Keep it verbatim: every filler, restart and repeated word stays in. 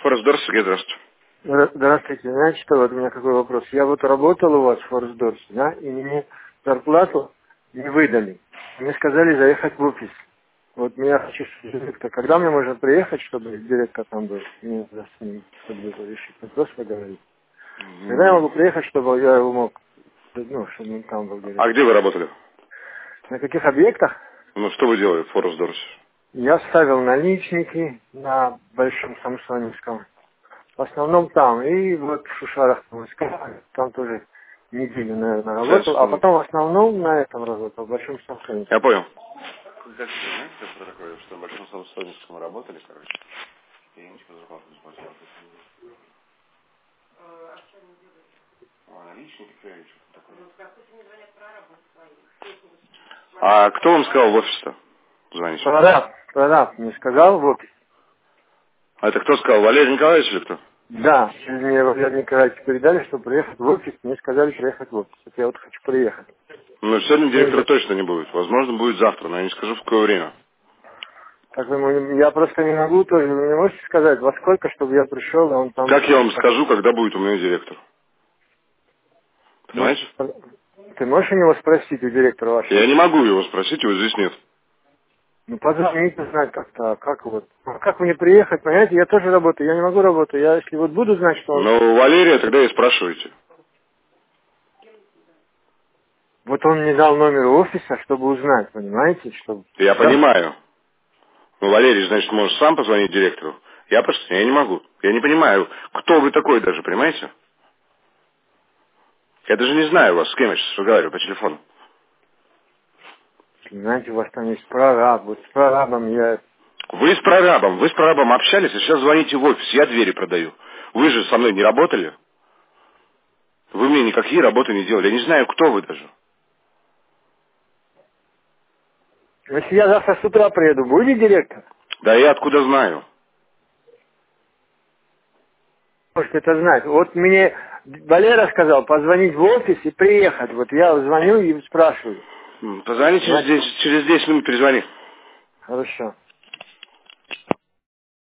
Форекс-Дорс, Сергей, здравствуйте. Здравствуйте. Знаете что, вот у меня какой вопрос. Я вот работал у вас в Форекс-Дорс, да, и мне зарплату не выдали. Мне сказали заехать в офис. Вот меня хочу директор. Когда мне можно приехать, чтобы директор там был? Мне надо с ним, чтобы решить вопрос поговорить. Когда я могу приехать, чтобы я его мог, ну, чтобы он там был директор? А где вы работали? На каких объектах? Ну, что вы делали в Форекс-Дорсе? Я ставил наличники на Большом Самсоневском. В основном там. И вот в Шушарах там тоже неделю, наверное, работал. А потом в основном на этом работал, в Большом Самсоневском. Я понял. Как вы знаете, что такое, что в Большом Самсоневском работали, короче? Я ничего зарплату не платил. А наличники, что такое? А кто вам сказал в офис-то звонить? Прораб, прораб мне сказал в офис. А это кто сказал, Валерий Николаевич или кто? Да, мне Валерий Николаевич передали, что приехать в офис, мне сказали приехать в офис. Вот я вот хочу приехать. Ну, сегодня директора точно не будет. Возможно, будет завтра, но я не скажу, в какое время. Так вы, я просто не могу тоже, вы не можете сказать, во сколько, чтобы я пришел, и он там... Как я вам скажу, когда будет у меня директор? Понимаете? Ты можешь у него спросить, у директора вашего? Я не могу его спросить, его здесь нет. Ну, позвоните, знать как-то, как вот, а как мне приехать, понимаете, я тоже работаю, я не могу работать, я если вот буду знать, что он... Но Валерия тогда и спрашиваете. Вот он мне дал номер офиса, чтобы узнать, понимаете, чтобы... Я Да? понимаю. Ну, Валерий, значит, может сам позвонить директору. Я просто, я не могу. Я не понимаю, кто вы такой даже, понимаете? Я даже не знаю вас, с кем я сейчас разговариваю по телефону. Знаете, у вас там есть прораб, вот с прорабом я... Вы с прорабом, вы с прорабом общались, а сейчас звоните в офис, я двери продаю. Вы же со мной не работали? Вы мне никакие работы не делали. Я не знаю, кто вы даже. Если я завтра с утра приеду, будет директор? Да я откуда знаю? Может это знать. Вот мне Валера сказал позвонить в офис и приехать. Вот я звоню и спрашиваю. Позвони через десять, через десять минут, перезвони. Хорошо.